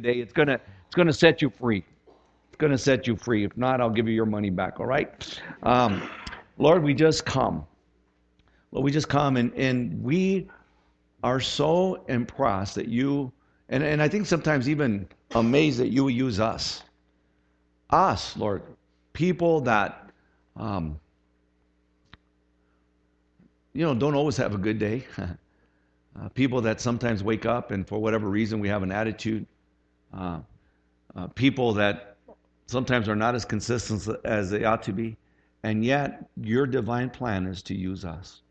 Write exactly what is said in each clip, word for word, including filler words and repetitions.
today. It's gonna it's gonna set you free. It's gonna set you free. If not, I'll give you your money back. All right. Um, Lord, we just come. Lord, we just come and, and we are so impressed that you and, and I think sometimes even amazed that you use us. Us, Lord. People that um, you know, don't always have a good day. uh, people that sometimes wake up and for whatever reason we have an attitude. Uh, uh, people that sometimes are not as consistent as they ought to be. And yet, your divine plan is to use us.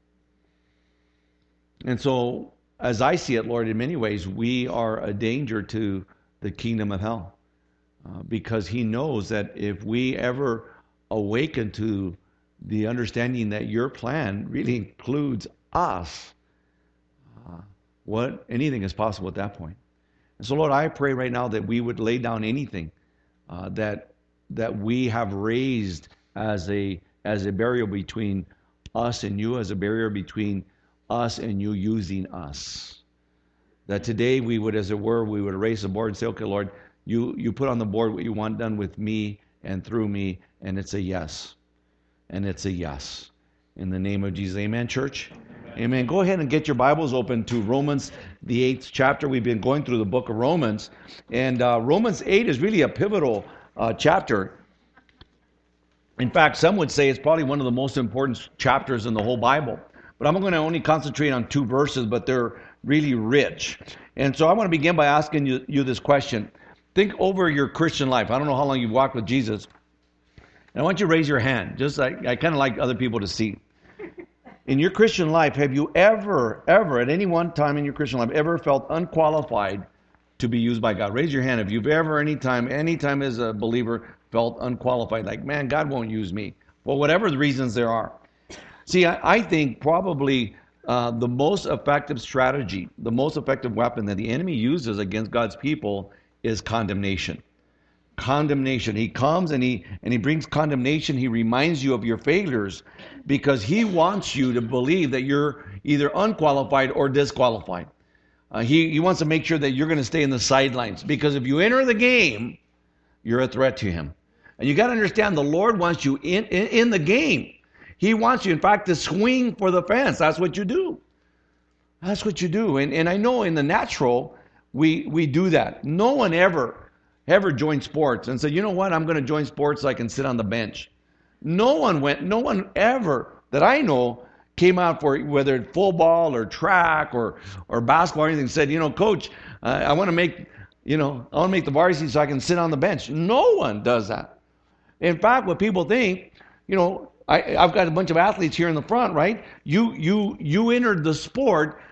And so, as I see it, Lord, in many ways, we are a danger to the kingdom of hell. Uh, because he knows that if we ever awaken to the understanding that your plan really includes us, uh, what anything is possible at that point. And so, Lord, I pray right now that we would lay down anything uh, that that we have raised as a as a barrier between us and you, as a barrier between us and you using us. That today we would, as it were, we would raise the board and say, okay, Lord, you you put on the board what you want done with me and through me, and it's a yes. And it's a yes. In the name of Jesus. Amen, church? Amen. Amen. Go ahead and get your Bibles open to Romans, the eighth chapter. We've been going through the book of Romans. And uh, Romans eight is really a pivotal uh, chapter. In fact, some would say it's probably one of the most important chapters in the whole Bible. But I'm going to only concentrate on two verses, but they're really rich. And so I want to begin by asking you, you this question. Think over your Christian life. I don't know how long you've walked with Jesus. And I want you to raise your hand. Just like I kind of like other people to see. In your Christian life, have you ever, ever, at any one time in your Christian life, ever felt unqualified to be used by God? Raise your hand if you've ever, any time, any time as a believer, felt unqualified. Like, man, God won't use me. For whatever the reasons there are. See, I, I think probably uh, the most effective strategy, the most effective weapon that the enemy uses against God's people is condemnation. Condemnation. He comes and he and he brings condemnation. He reminds you of your failures because he wants you to believe that you're either unqualified or disqualified. Uh, he, he wants to make sure that you're going to stay in the sidelines because if you enter the game, you're a threat to him. And you got to understand the Lord wants you in, in, in the game. He wants you, in fact, to swing for the fence. That's what you do. That's what you do. And, and I know in the natural, we, we do that. No one ever ever joined sports and said, you know what, I'm going to join sports so I can sit on the bench. No one went, no one ever that I know came out for whether it's football or track or, or basketball or anything, said, you know, coach, uh, I want to make, you know, I want to make the varsity so I can sit on the bench. No one does that. In fact, what people think, you know, I, I've got a bunch of athletes here in the front, right? You, you, you entered the sport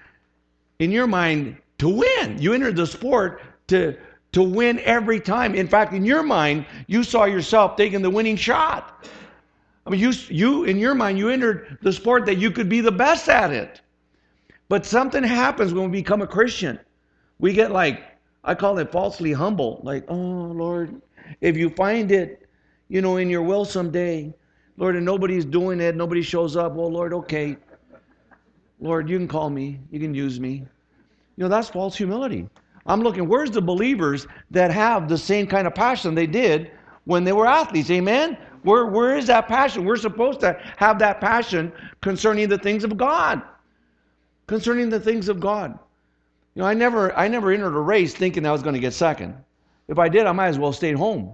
in your mind to win. You entered the sport to to win every time. In fact, in your mind, you saw yourself taking the winning shot. I mean, you, you in your mind, you entered the sport that you could be the best at it. But something happens when we become a Christian. We get like, I call it falsely humble. Like, oh, Lord, if you find it, you know, in your will someday, Lord, and nobody's doing it, nobody shows up, well, Lord, okay. Lord, you can call me. You can use me. You know, that's false humility. I'm looking, where's the believers that have the same kind of passion they did when they were athletes? Amen? Where, where is that passion? We're supposed to have that passion concerning the things of God. Concerning the things of God. You know, I never I never entered a race thinking I was going to get second. If I did, I might as well stay home.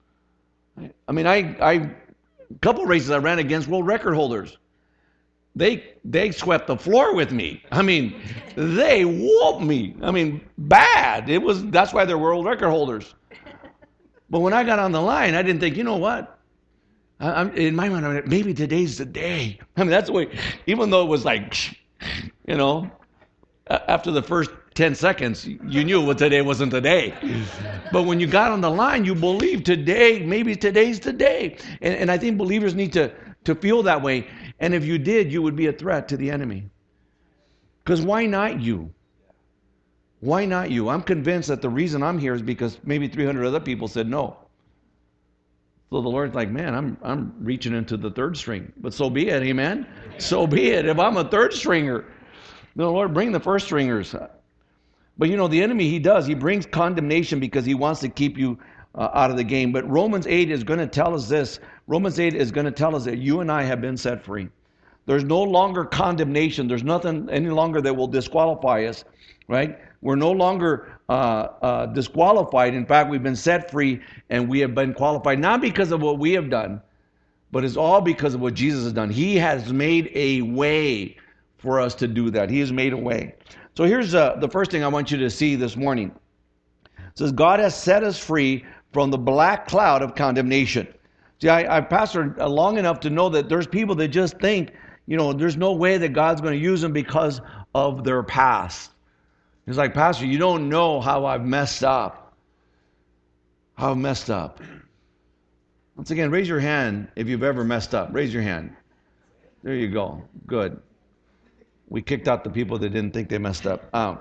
I mean, I, I a couple races I ran against world record holders. They they swept the floor with me. I mean, they whooped me. I mean, bad. It was that's why they're world record holders. But when I got on the line, I didn't think, you know what? I, I'm, in my mind, I'm, maybe today's the day. I mean, that's the way. Even though it was like, you know, after the first ten seconds, you knew what today wasn't today. But when you got on the line, you believed today, maybe today's the day. And, and I think believers need to to feel that way. And if you did, you would be a threat to the enemy. Because why not you? Why not you? I'm convinced that the reason I'm here is because maybe three hundred other people said no. So the Lord's like, man, I'm I'm reaching into the third string. But so be it, amen? So be it. If I'm a third stringer, the Lord, bring the first stringers. But you know, the enemy, he does. He brings condemnation because he wants to keep you uh, out of the game. But Romans eight is going to tell us this. Romans eight is going to tell us that you and I have been set free. There's no longer condemnation. There's nothing any longer that will disqualify us, right? We're no longer uh, uh, disqualified. In fact, we've been set free and we have been qualified, not because of what we have done, but it's all because of what Jesus has done. He has made a way for us to do that. He has made a way. So here's uh, the first thing I want you to see this morning. It says, God has set us free from the black cloud of condemnation. See, I, I've pastored long enough to know that there's people that just think, you know, there's no way that God's going to use them because of their past. It's like, Pastor, you don't know how I've messed up. How I've messed up. Once again, raise your hand if you've ever messed up. Raise your hand. There you go. Good. We kicked out the people that didn't think they messed up. Um,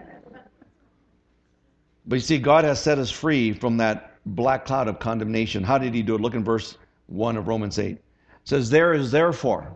but you see, God has set us free from that black cloud of condemnation. How did he do it? Look in verse one of Romans eight. It says, there is therefore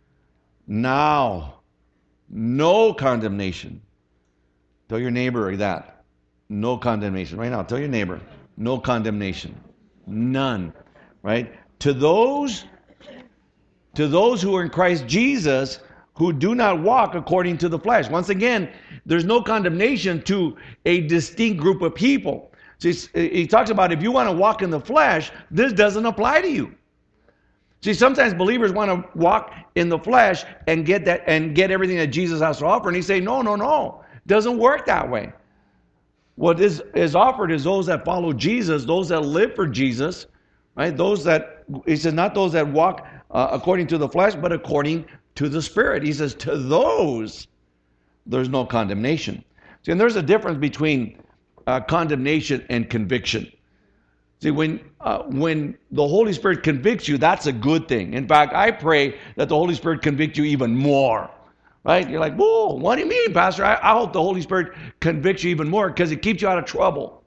now no condemnation. Tell your neighbor that. No condemnation. Right now, tell your neighbor, no condemnation. None. Right? To those, to those who are in Christ Jesus, who do not walk according to the flesh. Once again, there's no condemnation to a distinct group of people. See, he talks about if you want to walk in the flesh, this doesn't apply to you. See, sometimes believers want to walk in the flesh and get that and get everything that Jesus has to offer, and he say, no, no, no. It doesn't work that way. What is, is offered is those that follow Jesus, those that live for Jesus, right? Those that, he says, not those that walk uh, according to the flesh, but according to the Spirit. He says, to those, there's no condemnation. See, and there's a difference between uh, condemnation and conviction. See, when uh, when the Holy Spirit convicts you, that's a good thing. In fact, I pray that the Holy Spirit convict you even more. Right? You're like, whoa, what do you mean, Pastor? I, I hope the Holy Spirit convicts you even more because it keeps you out of trouble.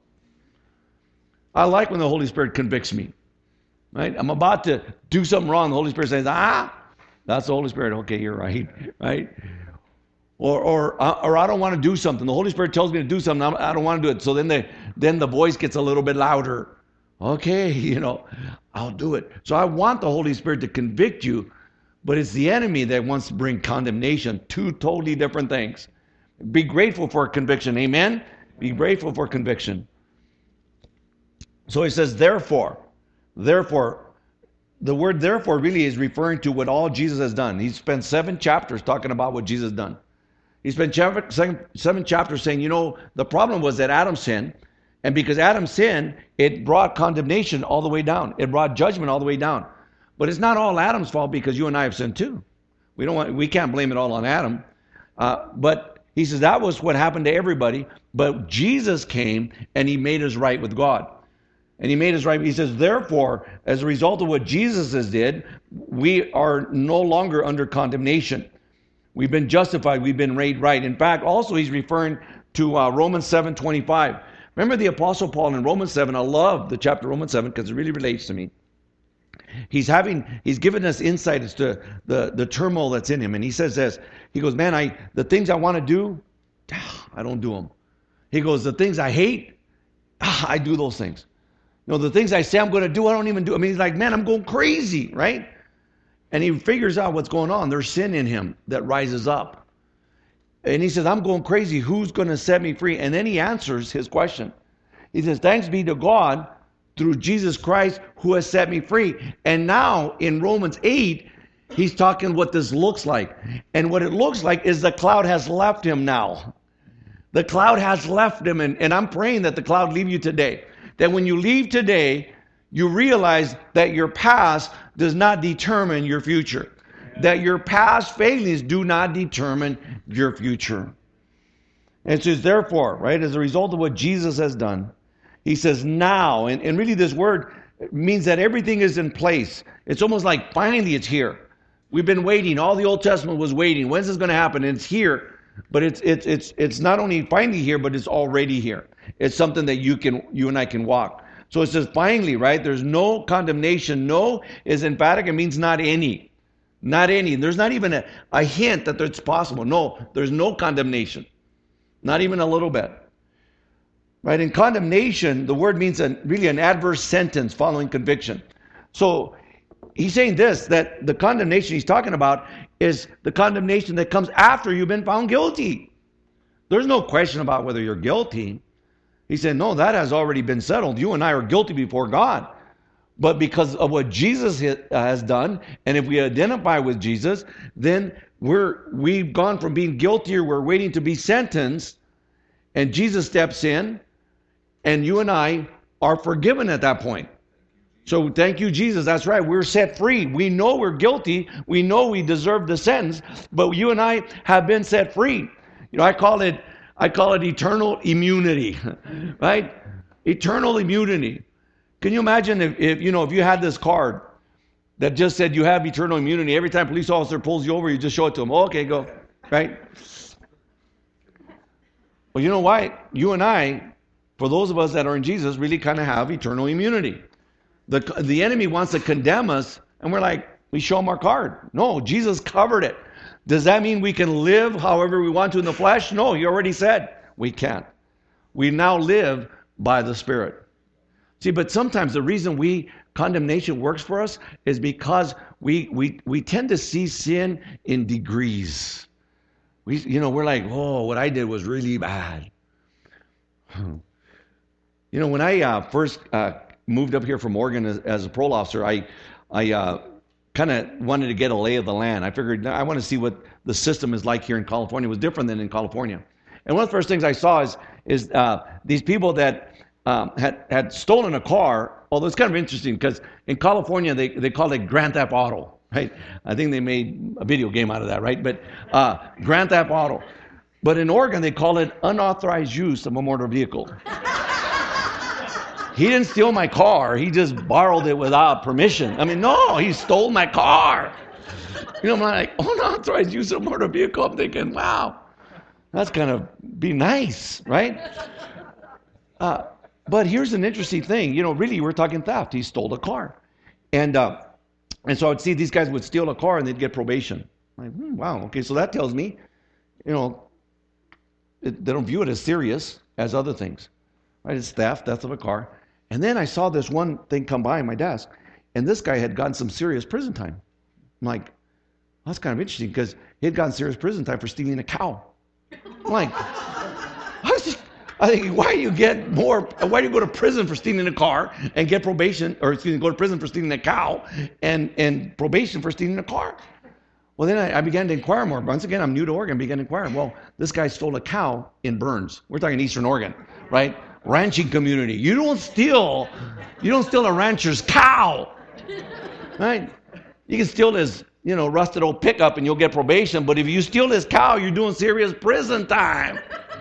I like when the Holy Spirit convicts me. Right? I'm about to do something wrong. The Holy Spirit says, ah, that's the Holy Spirit. Okay, you're right. Right? Or or or I don't want to do something. The Holy Spirit tells me to do something. I don't want to do it. So then the then the voice gets a little bit louder. Okay, you know, I'll do it. So I want the Holy Spirit to convict you, but it's the enemy that wants to bring condemnation. Two totally different things. Be grateful for conviction. Amen? Be grateful for conviction. So he says, therefore, therefore, the word therefore really is referring to what all Jesus has done. He spent seven chapters talking about what Jesus has done. He spent seven, seven chapters saying, you know, the problem was that Adam sinned. And because Adam sinned, it brought condemnation all the way down. It brought judgment all the way down. But it's not all Adam's fault because you and I have sinned too. We don't want, we can't blame it all on Adam. Uh, but he says that was what happened to everybody. But Jesus came and he made us right with God. And he made us right. He says, therefore, as a result of what Jesus has did, we are no longer under condemnation. We've been justified. We've been made right. In fact, also he's referring to uh, Romans seven twenty-five. Remember the Apostle Paul in Romans seven. I love the chapter Romans seven because it really relates to me. He's having, he's given us insight as to the, the turmoil that's in him. And he says this, he goes, man, I the things I want to do, I don't do them. He goes, the things I hate, I do those things. You know, the things I say I'm going to do, I don't even do. I mean, he's like, man, I'm going crazy, right? And he figures out what's going on. There's sin in him that rises up. And he says, I'm going crazy. Who's going to set me free? And then he answers his question. He says, thanks be to God through Jesus Christ who has set me free. And now in Romans eight, he's talking what this looks like. And what it looks like is the cloud has left him now. The cloud has left him. And, and I'm praying that the cloud leave you today. That when you leave today, you realize that your past does not determine your future. That your past failures do not determine your future. And it says, therefore, right, as a result of what Jesus has done, he says now, and, and really this word means that everything is in place. It's almost like finally it's here. We've been waiting. All the Old Testament was waiting. When's this going to happen? And it's here. But it's it's it's it's not only finally here, but it's already here. It's something that you can you and I can walk. So it says finally, right? There's no condemnation. No is emphatic. It means not any. Not any. There's not even a, a hint that it's possible. No, there's no condemnation. Not even a little bit. Right? In condemnation, the word means a, really an adverse sentence following conviction. So he's saying this, that the condemnation he's talking about is the condemnation that comes after you've been found guilty. There's no question about whether you're guilty. He said, no, that has already been settled. You and I are guilty before God. But because of what Jesus has done, and if we identify with Jesus, then we're, we've gone from being guilty, or we're waiting to be sentenced, and Jesus steps in, and you and I are forgiven at that point. So thank you, Jesus. That's right. We're set free. We know we're guilty. We know we deserve the sentence, but you and I have been set free. You know, I call it, I call it eternal immunity, right? Eternal immunity. Can you imagine if, if, you know, if you had this card that just said you have eternal immunity, every time a police officer pulls you over, you just show it to them. Oh, okay, go, right? Well, you know why? You and I, for those of us that are in Jesus, really kind of have eternal immunity. The, the enemy wants to condemn us, and we're like, we show him our card. No, Jesus covered it. Does that mean we can live however we want to in the flesh? No, he already said we can't. We now live by the Spirit. See, but sometimes the reason we condemnation works for us is because we we we tend to see sin in degrees. We, you know, we're like, oh, what I did was really bad. You know, when I uh, first uh, moved up here from Oregon as, as a parole officer, I I uh, kind of wanted to get a lay of the land. I figured I want to see what the system is like here in California. It was different than in California. And one of the first things I saw is is uh, these people that um, had had stolen a car. Although it's kind of interesting because in California they they call it Grand Theft Auto, right? I think they made a video game out of that, right? But uh, Grand Theft Auto. But in Oregon they call it unauthorized use of a motor vehicle. He didn't steal my car. He just borrowed it without permission. I mean, no, he stole my car. You know, I'm like, unauthorized use of a motor vehicle. I'm thinking, wow, that's kind of be nice, right? Uh, but here's an interesting thing. You know, really, we're talking theft. He stole a car. And uh, and so I would see these guys would steal a car and they'd get probation. I'm like, hmm, wow, okay, so that tells me, you know, it, they don't view it as serious as other things. Right? It's theft, theft of a car. And then I saw this one thing come by my desk, and this guy had gotten some serious prison time. I'm like, that's kind of interesting because he had gotten serious prison time for stealing a cow. I'm like, I was just, I think, why do you get more, why do you go to prison for stealing a car and get probation, or excuse me, go to prison for stealing a cow and, and probation for stealing a car? Well, then I, I began to inquire more. Once again, I'm new to Oregon, began to inquire. Well, this guy stole a cow in Burns. We're talking Eastern Oregon, right? Ranching community. You don't steal, you don't steal a rancher's cow, right? You can steal his, you know, rusted old pickup and you'll get probation, but if you steal his cow, you're doing serious prison time.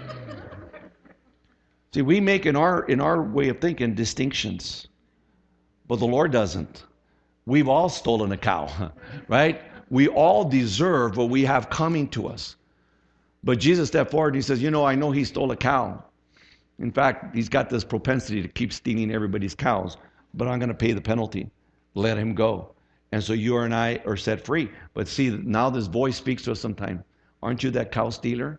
See, we make in our in our way of thinking distinctions, but the Lord doesn't. We've all stolen a cow, right? We all deserve what we have coming to us. But Jesus stepped forward and he says, you know, I know he stole a cow. In fact, he's got this propensity to keep stealing everybody's cows, but I'm going to pay the penalty. Let him go. And so you and I are set free. But see, now this voice speaks to us sometime. Aren't you that cow stealer?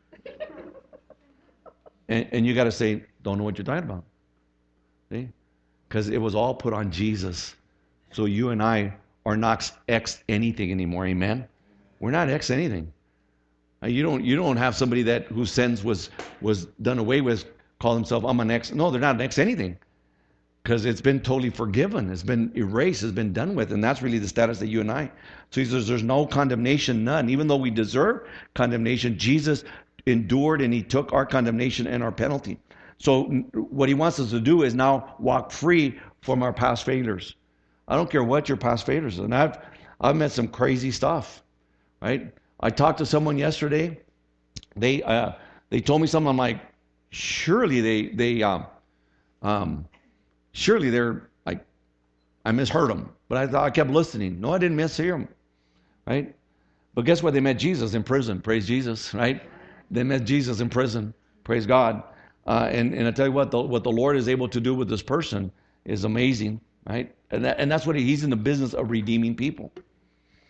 And, and you got to say, don't know what you're talking about. See? Because it was all put on Jesus. So you and I are not ex anything anymore. Amen? We're not ex anything. You don't, you don't have somebody that whose sins was, was done away with call themselves, I'm an ex. No, they're not an ex anything. Because it's been totally forgiven. It's been erased. It's been done with. And that's really the status that you and I. So he says there's no condemnation, none. Even though we deserve condemnation, Jesus endured and he took our condemnation and our penalty. So what he wants us to do is now walk free from our past failures. I don't care what your past failures are. And I've, I've met some crazy stuff, right? I talked to someone yesterday. They uh, they told me something. I'm like, surely they they um, um, surely they're like, I misheard them. But I thought I kept listening. No, I didn't mishear them, right? But guess what? They met Jesus in prison. Praise Jesus, right? They met Jesus in prison. Praise God. Uh, and and I tell you what, the, what the Lord is able to do with this person is amazing, right? And that, and that's what he, he's in the business of redeeming people.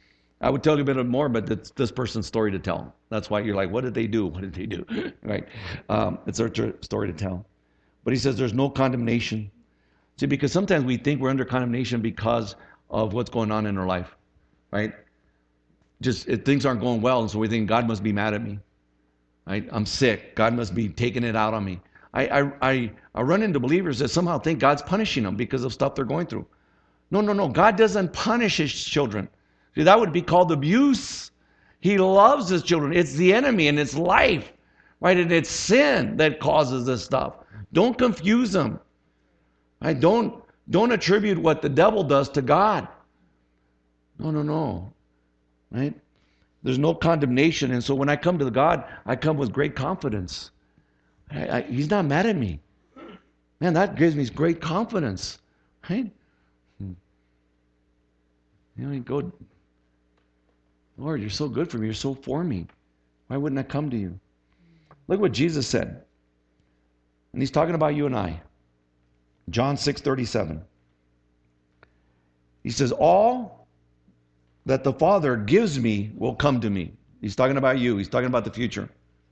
I would tell you a bit more, but it's this person's story to tell. That's why you're like, what did they do? What did they do? Right? Um, it's our tr- story to tell. But he says there's no condemnation. See, because sometimes we think we're under condemnation because of what's going on in our life, right? Just if things aren't going well, and so we think God must be mad at me, right? I'm sick. God must be taking it out on me. I, I, I, I run into believers that somehow think God's punishing them because of stuff they're going through. No, no, no. God doesn't punish his children. See, that would be called abuse. He loves his children. It's the enemy and it's life, right? And it's sin that causes this stuff. Don't confuse them. Right? Don't, don't attribute what the devil does to God. No, no, no. Right? There's no condemnation. And so when I come to God, I come with great confidence. I, I, he's not mad at me. Man, that gives me great confidence. Right? You know, you go, Lord, you're so good for me. You're so for me. Why wouldn't I come to you? Look what Jesus said. And he's talking about you and I. John six thirty-seven. He says, all that the Father gives me will come to me. He's talking about you. He's talking about the future.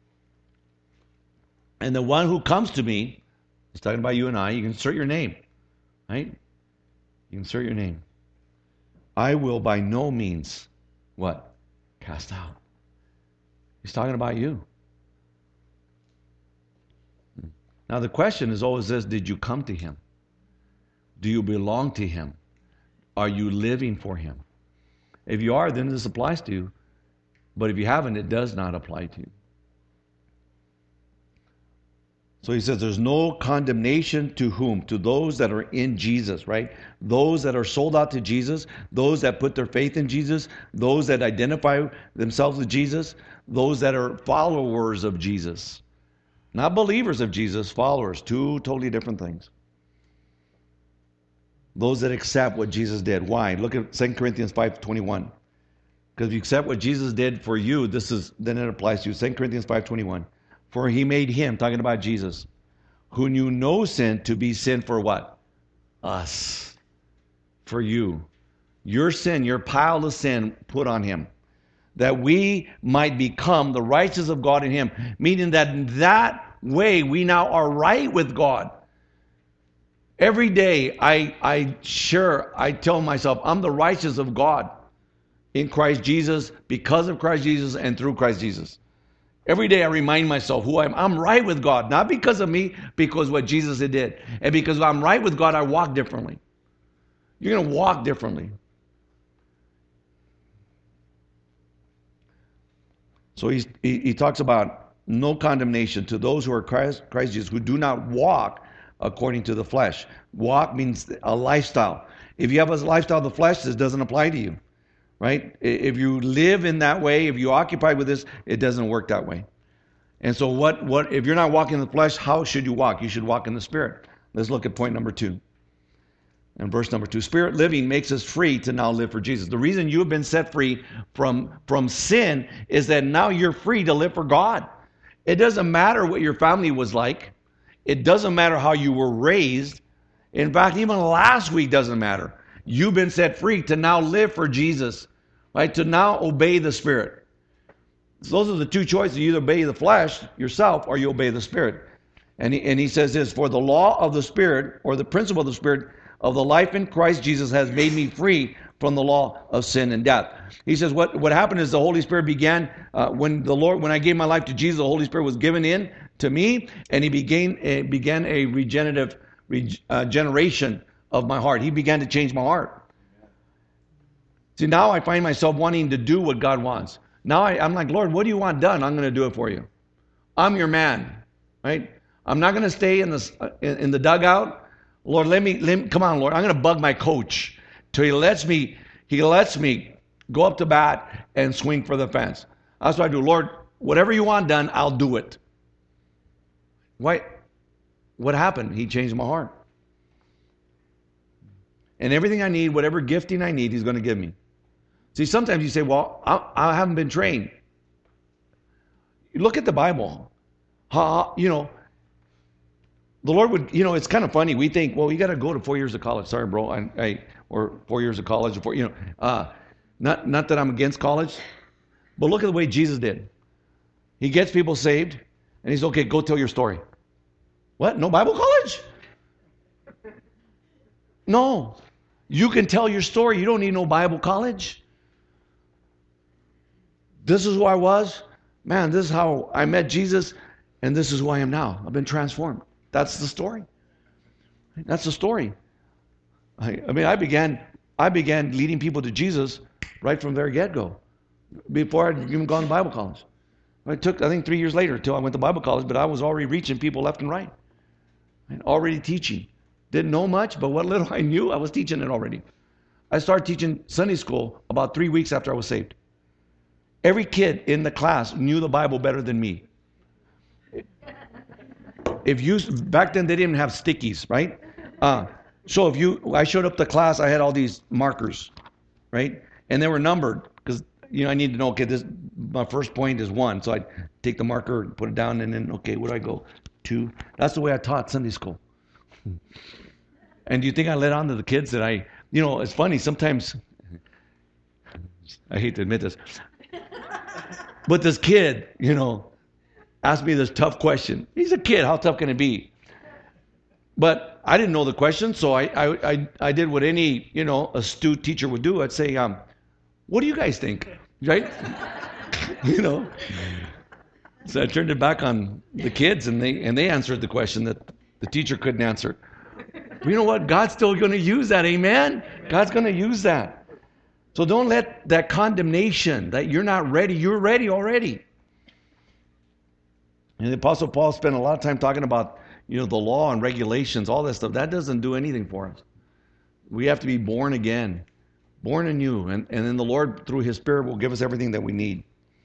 And the one who comes to me, he's talking about you and I. You can insert your name. Right? You can insert your name. I will by no means, what? Cast out. He's talking about you. Now the question is always this, did you come to him? Do you belong to him? Are you living for him? If you are, then this applies to you. But if you haven't, it does not apply to you. So he says there's no condemnation to whom? To those that are in Jesus, right? Those that are sold out to Jesus, those that put their faith in Jesus, those that identify themselves with Jesus, those that are followers of Jesus. Not believers of Jesus, followers. Two totally different things. Those that accept what Jesus did. Why? Look at Second Corinthians five twenty-one. Because if you accept what Jesus did for you, this is then it applies to you. Second Corinthians five twenty-one. For he made him, talking about Jesus, who knew no sin, to be sin for what? Us. For you. Your sin, your pile of sin put on him. That we might become the righteousness of God in him. Meaning that in that way we now are right with God. Every day I, I sure, I tell myself I'm the righteousness of God in Christ Jesus, because of Christ Jesus and through Christ Jesus. Every day I remind myself who I am. I'm right with God, not because of me, because what Jesus did. And because I'm right with God, I walk differently. You're going to walk differently. So he's, he, he talks about no condemnation to those who are Christ, Christ Jesus, who do not walk according to the flesh. Walk means a lifestyle. If you have a lifestyle of the flesh, this doesn't apply to you. Right? If you live in that way, if you occupy with this, it doesn't work that way. And so what, what if you're not walking in the flesh, how should you walk? You should walk in the Spirit. Let's look at point number two. And verse number two. Spirit living makes us free to now live for Jesus. The reason you have been set free from, from sin is that now you're free to live for God. It doesn't matter what your family was like. It doesn't matter how you were raised. In fact, even last week doesn't matter. You've been set free to now live for Jesus. Right? To now obey the Spirit. So those are the two choices. You either obey the flesh yourself or you obey the Spirit. And he, and he says this, for the law of the Spirit, or the principle of the Spirit of the life in Christ Jesus has made me free from the law of sin and death. He says what, what happened is the Holy Spirit began, uh, when the Lord, when I gave my life to Jesus, the Holy Spirit was given in to me, and he began, uh, began a regenerative uh, generation of my heart. He began to change my heart. See, now I find myself wanting to do what God wants. Now I, I'm like, Lord, what do you want done? I'm going to do it for you. I'm your man, right? I'm not going to stay in the in, in the dugout. Lord, let me, let me, come on, Lord. I'm going to bug my coach till he lets me, he lets me go up to bat and swing for the fence. That's what I do. Lord, whatever you want done, I'll do it. Why? What happened? He changed my heart. And everything I need, whatever gifting I need, he's going to give me. See, sometimes you say, well, I, I haven't been trained. Look at the Bible. How, you know, the Lord would, you know, it's kind of funny. We think, well, you got to go to four years of college. Sorry, bro. I, I, or four years of college. Or four, you know, uh, Not, not that I'm against college, but look at the way Jesus did. He gets people saved, and he's, okay, go tell your story. What? No Bible college? No. You can tell your story. You don't need no Bible college. This is who I was. Man, this is how I met Jesus, and this is who I am now. I've been transformed. That's the story. That's the story. I, I mean, I began, I began leading people to Jesus right from their get-go, before I'd even gone to Bible college. It took, I think, three years later until I went to Bible college, but I was already reaching people left and right. And already teaching. Didn't know much, but what little I knew, I was teaching it already. I started teaching Sunday school about three weeks after I was saved. Every kid in the class knew the Bible better than me. If you, back then they didn't have stickies, right? Uh, so if you, I showed up to class, I had all these markers, right? And they were numbered because, you know, I need to know, okay, this, my first point is one. So I'd take the marker and put it down and then, okay, where do I go? Two. That's the way I taught Sunday school. And do you think I let on to the kids that I, you know, it's funny, sometimes, I hate to admit this, but this kid, you know, asked me this tough question. He's a kid, how tough can it be? But I didn't know the question, so I I, I, I did what any, you know, astute teacher would do. I'd say, um, what do you guys think? Right? You know. So I turned it back on the kids, and they and they answered the question that the teacher couldn't answer. But you know what? God's still going to use that, amen? God's going to use that. So don't let that condemnation that you're not ready, you're ready already. And the Apostle Paul spent a lot of time talking about, you know, the law and regulations, all that stuff. That doesn't do anything for us. We have to be born again, born anew. And, and then the Lord, through His Spirit, will give us everything that we need.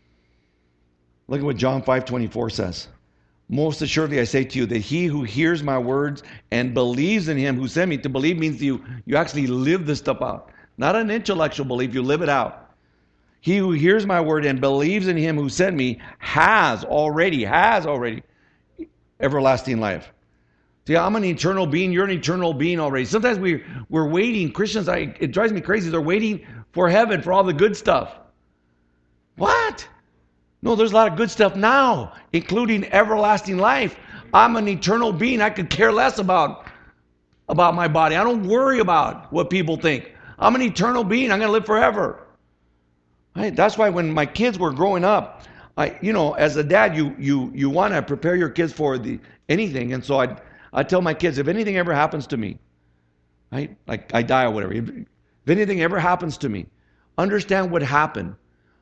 Look at what John five twenty-four says. Most assuredly, I say to you that he who hears my words and believes in Him who sent me, to believe means you, you actually live this stuff out. Not an intellectual belief, you live it out. He who hears my word and believes in Him who sent me has already, has already everlasting life. See, I'm an eternal being, you're an eternal being already. Sometimes we, we're waiting, Christians, I, it drives me crazy, they're waiting for heaven, for all the good stuff. What? No, there's a lot of good stuff now, including everlasting life. I'm an eternal being, I could care less about, about my body. I don't worry about what people think. I'm an eternal being, I'm going to live forever. Right? That's why when my kids were growing up, I, you know, as a dad, you you you want to prepare your kids for the anything, and so I I tell my kids, if anything ever happens to me, right, like I die or whatever, if, if anything ever happens to me, understand what happened.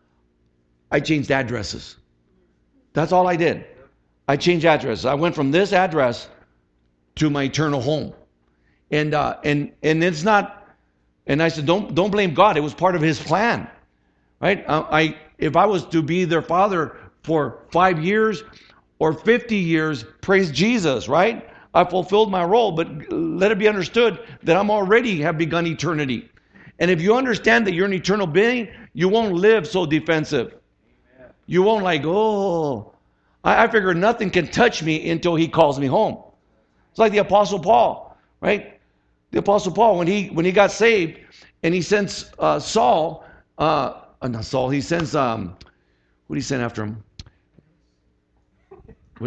I changed addresses. That's all I did. I changed addresses. I went from this address to my eternal home, and uh, and and it's not. And I said, don't don't blame God. It was part of His plan. Right? I, if I was to be their father for five years or fifty years, praise Jesus, right? I fulfilled my role, but let it be understood that I'm already have begun eternity. And if you understand that you're an eternal being, you won't live so defensive. You won't like, oh, I, I figure nothing can touch me until He calls me home. It's like the Apostle Paul, right? The Apostle Paul, when he when he got saved and he sends uh, Saul, uh, Uh, not Saul, he sends, um, what did he send after him? What?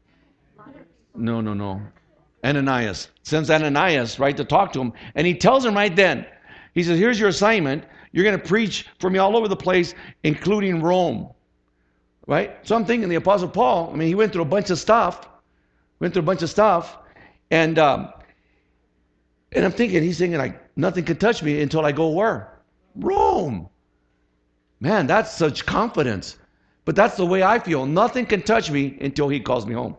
No, no, no. Ananias. Sends Ananias, right, to talk to him. And he tells him right then, he says, here's your assignment. You're going to preach for me all over the place, including Rome. Right? So I'm thinking the Apostle Paul, I mean, he went through a bunch of stuff. Went through a bunch of stuff. And, um, and I'm thinking, he's thinking, like, nothing can touch me until I go where? Rome. Man, that's such confidence. But that's the way I feel. Nothing can touch me until He calls me home.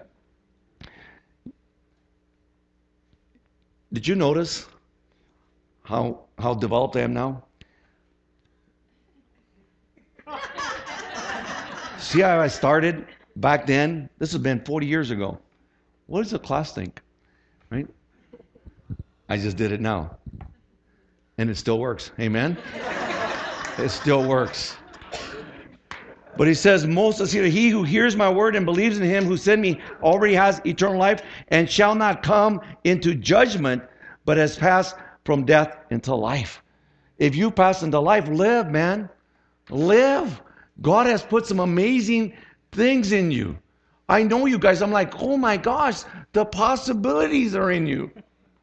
Did you notice how how developed I am now? See how I started back then? This has been forty years ago. What does the class think? Right? I just did it now. And it still works. Amen? It still works. But he says, most he who hears my word and believes in Him who sent me already has eternal life and shall not come into judgment, but has passed from death into life. If you pass into life, live, man. Live. God has put some amazing things in you. I know you guys. I'm like, oh my gosh, the possibilities are in you.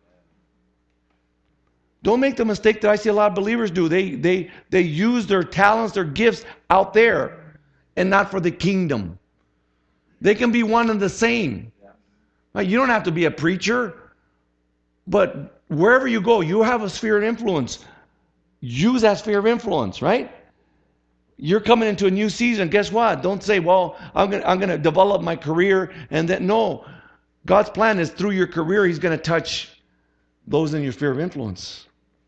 Don't make the mistake that I see a lot of believers do. They they they use their talents, their gifts out there and not for the kingdom. They can be one and the same. Right? You don't have to be a preacher, but wherever you go, you have a sphere of influence. Use that sphere of influence, right? You're coming into a new season. Guess what? Don't say, well, I'm going I'm going to develop my career and then, no. God's plan is through your career, he's going to touch those in your sphere of influence.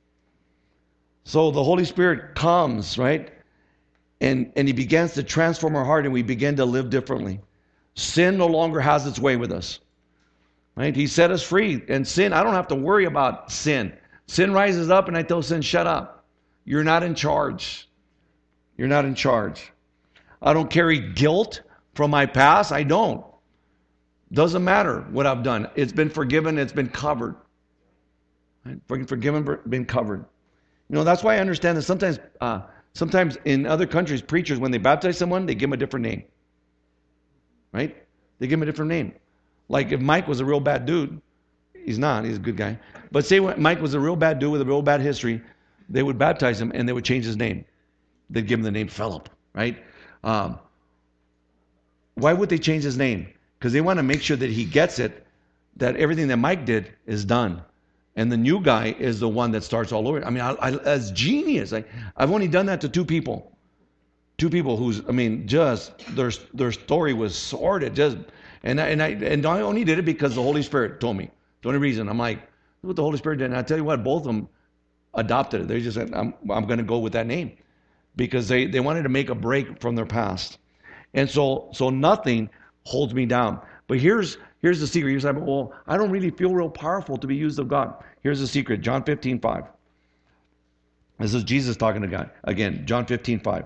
So the Holy Spirit comes, right? And, and he begins to transform our heart and we begin to live differently. Sin no longer has its way with us, right? He set us free. And sin, I don't have to worry about sin. Sin rises up and I tell sin, shut up. You're not in charge. You're not in charge. I don't carry guilt from my past. I don't. Doesn't matter what I've done. It's been forgiven. It's been covered. Right? Forgiven, been covered. You know, that's why I understand that sometimes, uh, sometimes in other countries, preachers, when they baptize someone, they give them a different name. Right? They give him a different name. Like if Mike was a real bad dude, he's not, he's a good guy. But say Mike was a real bad dude with a real bad history, they would baptize him and they would change his name. They'd give him the name Philip, right? Um, why would they change his name? Because they want to make sure that he gets it, that everything that Mike did is done. And the new guy is the one that starts all over. I mean, I, I, that's genius. I, I've only done that to two people. Two people who's, I mean, just their their story was sordid. Just and I, and I and I only did it because the Holy Spirit told me. The only reason I'm like, what the Holy Spirit did. And I tell you what, both of them adopted it. They just said, I'm I'm going to go with that name because they they wanted to make a break from their past, and so so nothing holds me down. But here's here's the secret. You're saying, well, I don't really feel real powerful to be used of God. Here's the secret. John fifteen five. This is Jesus talking to God again. John fifteen five.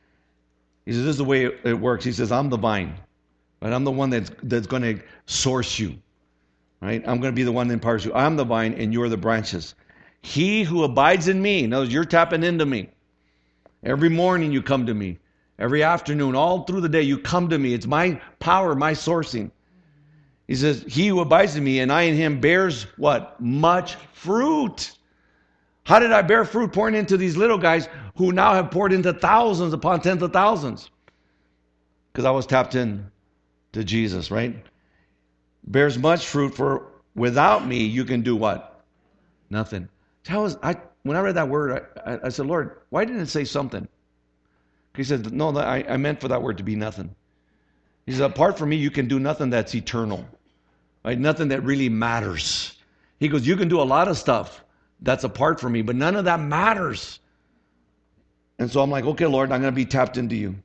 He says, this is the way it works. He says, I'm the vine. Right? I'm the one that's that's going to source you. Right? I'm going to be the one that imparts you. I'm the vine and you're the branches. He who abides in me. In other words, you're tapping into me. Every morning you come to me. Every afternoon, all through the day, you come to me. It's my power, my sourcing. He says, he who abides in me and I in him bears what? Much fruit. How did I bear fruit? Pouring into these little guys who now have poured into thousands upon tens of thousands. Because I was tapped in to Jesus, right? Bears much fruit, for without me you can do what? Nothing. How is, I, when I read that word, I, I said, Lord, why didn't it say something? He said, no, I, I meant for that word to be nothing. He said, apart from me, you can do nothing that's eternal. Right? Nothing that really matters. He goes, you can do a lot of stuff that's apart from me, but none of that matters. And so I'm like, okay, Lord, I'm going to be tapped into you.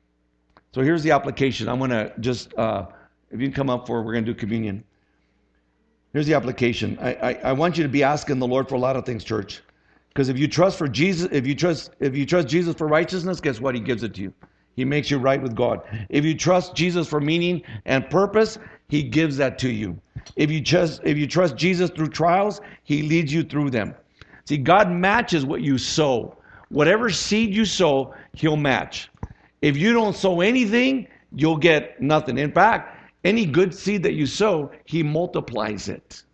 So here's the application. I'm going to just, uh, if you can come up for, we're going to do communion. Here's the application. I, I, I want you to be asking the Lord for a lot of things, church. Because if you trust for Jesus, if you trust, if you trust Jesus for righteousness, guess what? He gives it to you. He makes you right with God. If you trust Jesus for meaning and purpose, he gives that to you. If you trust, if you trust Jesus through trials, he leads you through them. See, God matches what you sow. Whatever seed you sow, he'll match. If you don't sow anything, you'll get nothing. In fact, any good seed that you sow, he multiplies it.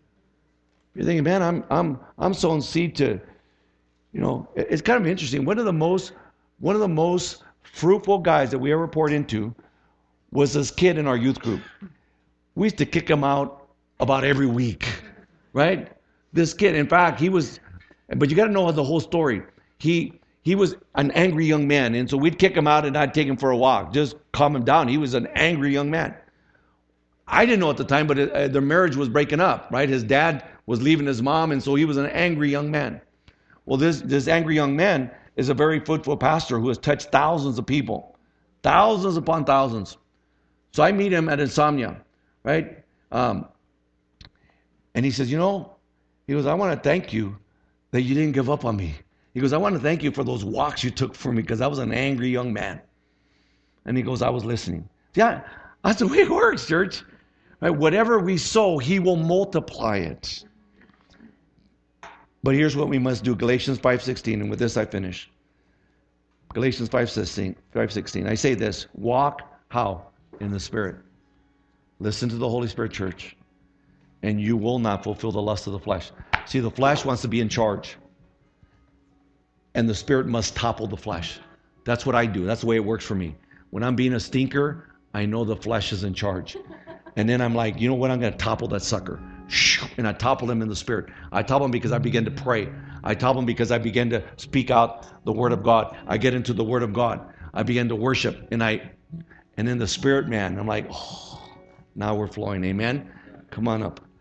You're thinking, man, I'm I'm I'm sowing seed to, you know, it's kind of interesting. One of the most one of the most fruitful guys that we ever poured into was this kid in our youth group. We used to kick him out about every week, right? This kid, in fact, he was, but you got to know the whole story. He he was an angry young man, and so we'd kick him out and I'd take him for a walk, just calm him down. He was an angry young man. I didn't know at the time, but it, uh, their marriage was breaking up, right? His dad was leaving his mom, and so he was an angry young man. Well, this this angry young man is a very fruitful pastor who has touched thousands of people, thousands upon thousands. So I meet him at Insomnia, right? Um, and he says, you know, he goes, I want to thank you that you didn't give up on me. He goes, I want to thank you for those walks you took for me because I was an angry young man. And he goes, I was listening. Yeah, that's the way it works, church. Right? Whatever we sow, he will multiply it. But here's what we must do. Galatians five sixteen, and with this I finish. Galatians five sixteen. I say this, walk how? In the Spirit. Listen to the Holy Spirit, church, and you will not fulfill the lust of the flesh. See, the flesh wants to be in charge, and the Spirit must topple the flesh. That's what I do. That's the way it works for me. When I'm being a stinker, I know the flesh is in charge. And then I'm like, you know what? I'm going to topple that sucker. And I topple him in the Spirit. I topple him because I begin to pray. I topple him because I begin to speak out the Word of God. I get into the Word of God. I begin to worship. And I, and in the Spirit, man, I'm like, oh, now we're flowing. Amen? Come on up.